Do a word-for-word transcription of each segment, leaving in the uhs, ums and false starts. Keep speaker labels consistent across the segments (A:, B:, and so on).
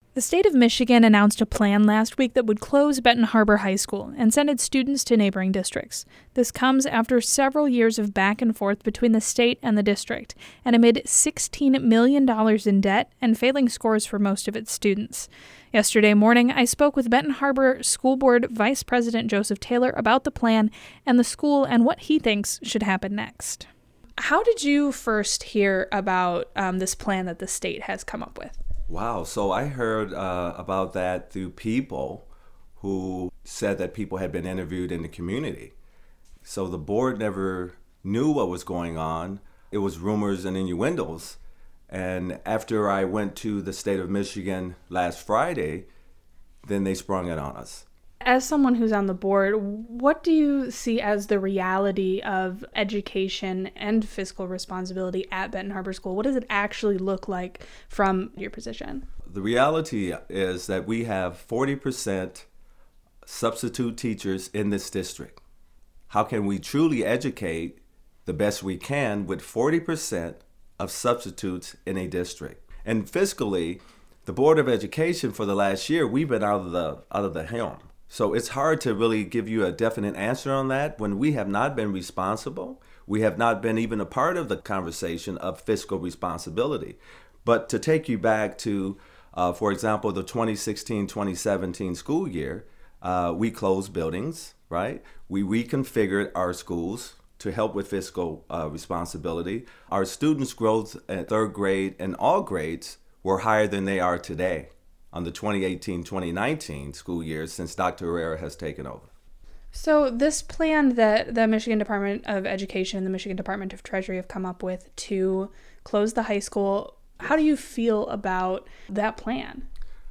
A: The state of Michigan announced a plan last week that would close Benton Harbor High School and send its students to neighboring districts. This comes after several years of back and forth between the state and the district, and amid sixteen million dollars in debt and failing scores for most of its students. Yesterday morning, I spoke with Benton Harbor School Board Vice President Joseph Taylor about the plan and the school and what he thinks should happen next. How did you first hear about um, this plan that the state has come up with?
B: Wow. So I heard uh, about that through people who said that people had been interviewed in the community. So the board never knew what was going on. It was rumors and innuendos. And after I went to the state of Michigan last Friday, then they sprung it on us.
A: As someone who's on the board, what do you see as the reality of education and fiscal responsibility at Benton Harbor School? What does it actually look like from your position?
B: The reality is that we have forty percent substitute teachers in this district. How can we truly educate the best we can with forty percent of substitutes in a district? And fiscally, the Board of Education for the last year, we've been out of the out of the helm. So it's hard to really give you a definite answer on that when we have not been responsible. We have not been even a part of the conversation of fiscal responsibility. But to take you back to, uh, for example, the twenty sixteen twenty seventeen school year, uh, we closed buildings, right? We reconfigured our schools to help with fiscal uh, responsibility. Our students' growth at third grade and all grades were higher than they are today on the twenty eighteen twenty nineteen school year since Doctor Herrera has taken over.
A: So this plan that the Michigan Department of Education and the Michigan Department of Treasury have come up with to close the high school, how do you feel about that plan?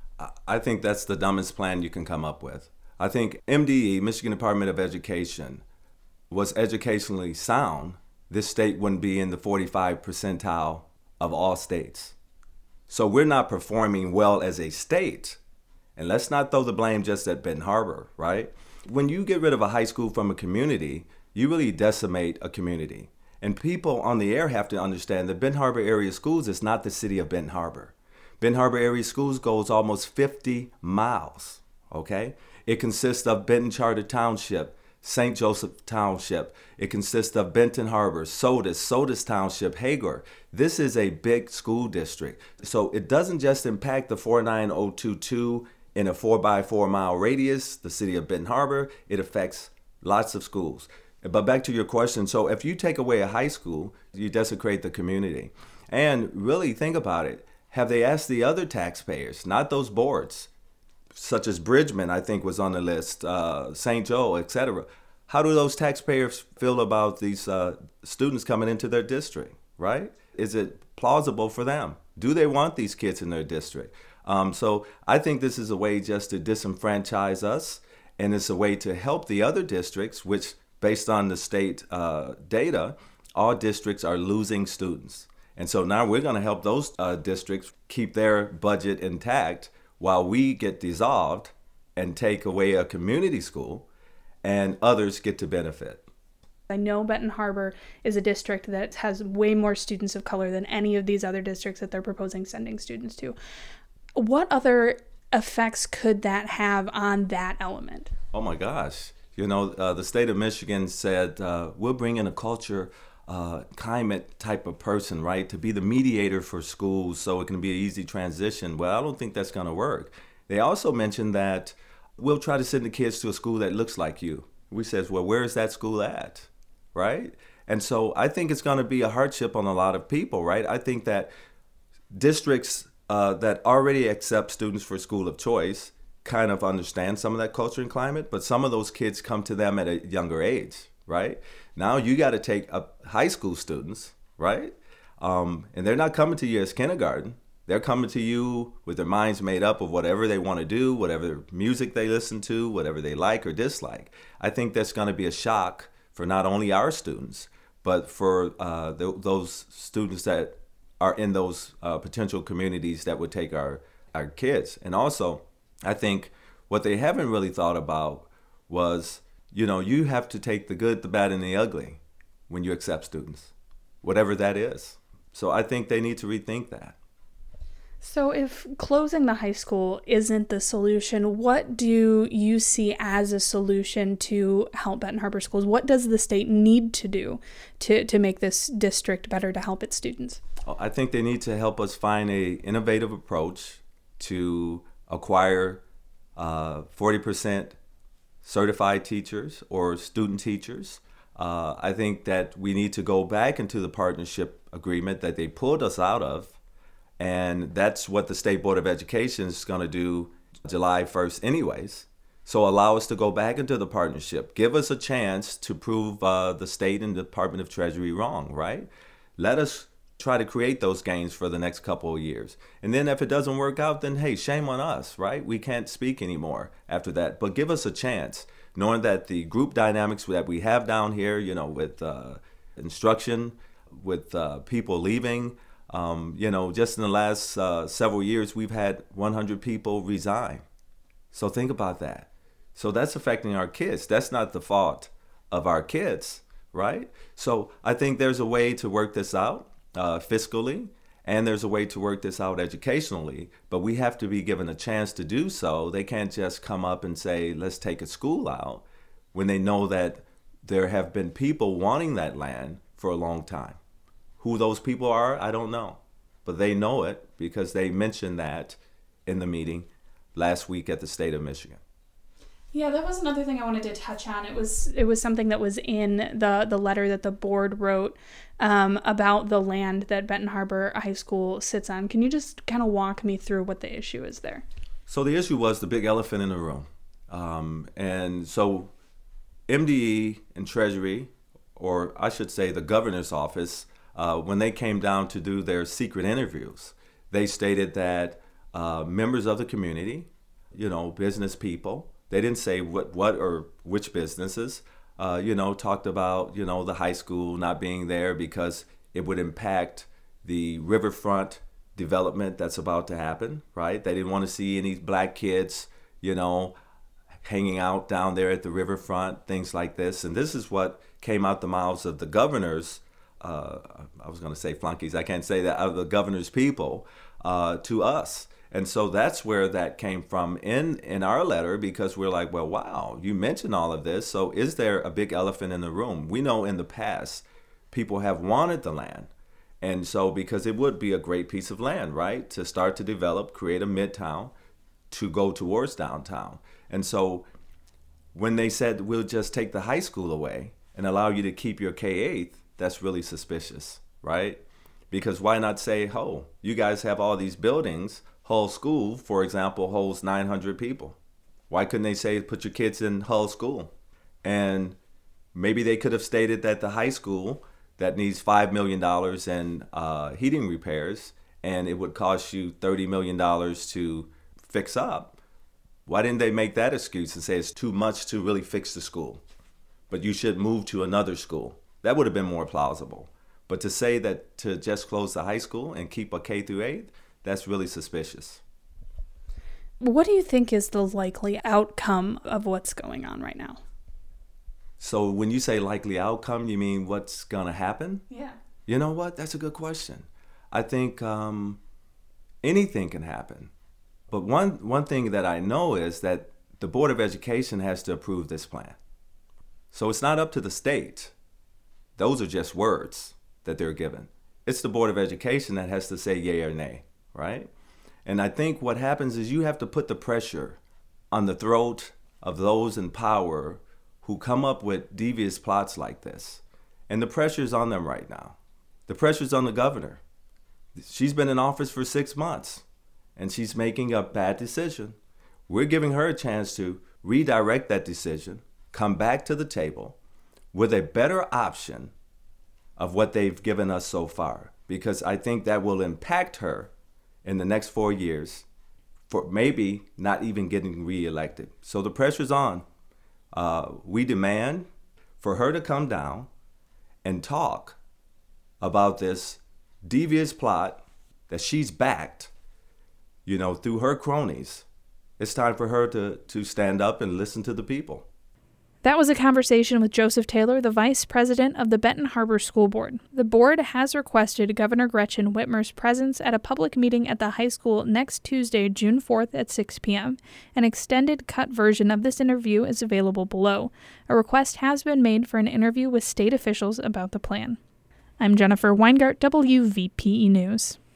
B: I think that's the dumbest plan you can come up with. I think M D E, Michigan Department of Education, was educationally sound. This state wouldn't be in the forty-five percentile of all states. So we're not performing well as a state. And let's not throw the blame just at Benton Harbor, right? When you get rid of a high school from a community, you really decimate a community. And people on the air have to understand that Benton Harbor Area Schools is not the city of Benton Harbor. Benton Harbor Area Schools goes almost fifty miles, okay? It consists of Benton Charter Township, Saint Joseph Township. It consists of Benton Harbor, Sodus, Sodus Township, Hagar. This is a big school district. So it doesn't just impact the four nine zero two two in a four by four mile radius, the city of Benton Harbor. It affects lots of schools. But back to your question. So if you take away a high school, you desecrate the community. And really think about it. Have they asked the other taxpayers, not those boards, such as Bridgman, I think was on the list, uh, Saint Joe, et cetera. How do those taxpayers feel about these uh, students coming into their district, right? Is it plausible for them? Do they want these kids in their district? Um, so I think this is a way just to disenfranchise us, and it's a way to help the other districts, which based on the state uh, data, all districts are losing students. And so now we're going to help those uh, districts keep their budget intact while we get dissolved and take away a community school and others get to benefit.
A: I know Benton Harbor is a district that has way more students of color than any of these other districts that they're proposing sending students to. What other effects could that have on that element?
B: Oh my gosh. You know, uh, the state of Michigan said, uh, we'll bring in a culture Uh, climate type of person, right, to be the mediator for schools so it can be an easy transition. Well, I don't think that's going to work. They also mentioned that we'll try to send the kids to a school that looks like you. We says, well, where is that school at, right? And so I think it's going to be a hardship on a lot of people, right? I think that districts uh, that already accept students for school of choice kind of understand some of that culture and climate, but some of those kids come to them at a younger age, right? Now you got to take up high school students, right? Um, and they're not coming to you as kindergarten. They're coming to you with their minds made up of whatever they want to do, whatever music they listen to, whatever they like or dislike. I think that's going to be a shock for not only our students, but for uh, th- those students that are in those uh, potential communities that would take our, our kids. And also, I think what they haven't really thought about was, you know, you have to take the good, the bad, and the ugly when you accept students, whatever that is. So I think they need to rethink that.
A: So if closing the high school isn't the solution, what do you see as a solution to help Benton Harbor schools? What does the state need to do to, to make this district better to help its students?
B: I think they need to help us find a innovative approach to acquire uh, forty percent certified teachers or student teachers. Uh, I think that we need to go back into the partnership agreement that they pulled us out of. And that's what the State Board of Education is going to do July first anyways. So allow us to go back into the partnership. Give us a chance to prove uh, the state and the Department of Treasury wrong, right? Let us try to create those gains for the next couple of years. And then if it doesn't work out, then hey, shame on us, right? We can't speak anymore after that. But give us a chance, knowing that the group dynamics that we have down here, you know, with uh, instruction, with uh, people leaving, Um, you know, just in the last uh, several years, we've had one hundred people resign. So think about that. So that's affecting our kids. That's not the fault of our kids, right? So I think there's a way to work this out uh, fiscally, and there's a way to work this out educationally, but we have to be given a chance to do so. They can't just come up and say, let's take a school out, when they know that there have been people wanting that land for a long time. Who those people are, I don't know. But they know it because they mentioned that in the meeting last week at the state of Michigan.
A: Yeah, that was another thing I wanted to touch on. It was it was something that was in the, the letter that the board wrote um, about the land that Benton Harbor High School sits on. Can you just kind of walk me through what the issue is there?
B: So the issue was the big elephant in the room. Um, and so M D E and Treasury, or I should say the governor's office, Uh, when they came down to do their secret interviews, they stated that uh, members of the community, you know, business people, they didn't say what, what or which businesses, uh, you know, talked about, you know, the high school not being there because it would impact the riverfront development that's about to happen, right? They didn't want to see any black kids, you know, hanging out down there at the riverfront, things like this. And this is what came out the mouths of the governor's Uh, I was going to say flunkies, I can't say that, of the governor's people uh, to us. And so that's where that came from in, in our letter, because we're like, well, wow, you mentioned all of this. So is there a big elephant in the room? We know in the past people have wanted the land. And so because it would be a great piece of land, right, to start to develop, create a midtown to go towards downtown. And so when they said we'll just take the high school away and allow you to keep your K eight, that's really suspicious, right? Because why not say, oh, you guys have all these buildings. Hull School, for example, holds nine hundred people. Why couldn't they say, put your kids in Hull School? And maybe they could have stated that the high school that needs five million dollars in uh, heating repairs, and it would cost you thirty million dollars to fix up. Why didn't they make that excuse and say it's too much to really fix the school, but you should move to another school? That would have been more plausible. But to say that to just close the high school and keep a K through eight, that's really suspicious.
A: What do you think is the likely outcome of what's going on right now?
B: So when you say likely outcome, you mean what's going to happen?
A: Yeah.
B: You know what? That's a good question. I think um, anything can happen. But one, one thing that I know is that the Board of Education has to approve this plan. So it's not up to the state. Those are just words that they're given. It's the Board of Education that has to say yay or nay, right? And I think what happens is you have to put the pressure on the throat of those in power who come up with devious plots like this. And the pressure's on them right now. The pressure's on the governor. She's been in office for six months, and she's making a bad decision. We're giving her a chance to redirect that decision, come back to the table, with a better option of what they've given us so far, because I think that will impact her in the next four years for maybe not even getting reelected. So the pressure's on. Uh, we demand for her to come down and talk about this devious plot that she's backed, you know, through her cronies. It's time for her to, to stand up and listen to the people.
A: That was a conversation with Joseph Taylor, the vice president of the Benton Harbor School Board. The board has requested Governor Gretchen Whitmer's presence at a public meeting at the high school next Tuesday, June fourth at six p.m. An extended cut version of this interview is available below. A request has been made for an interview with state officials about the plan. I'm Jennifer Weingart, W V P E News.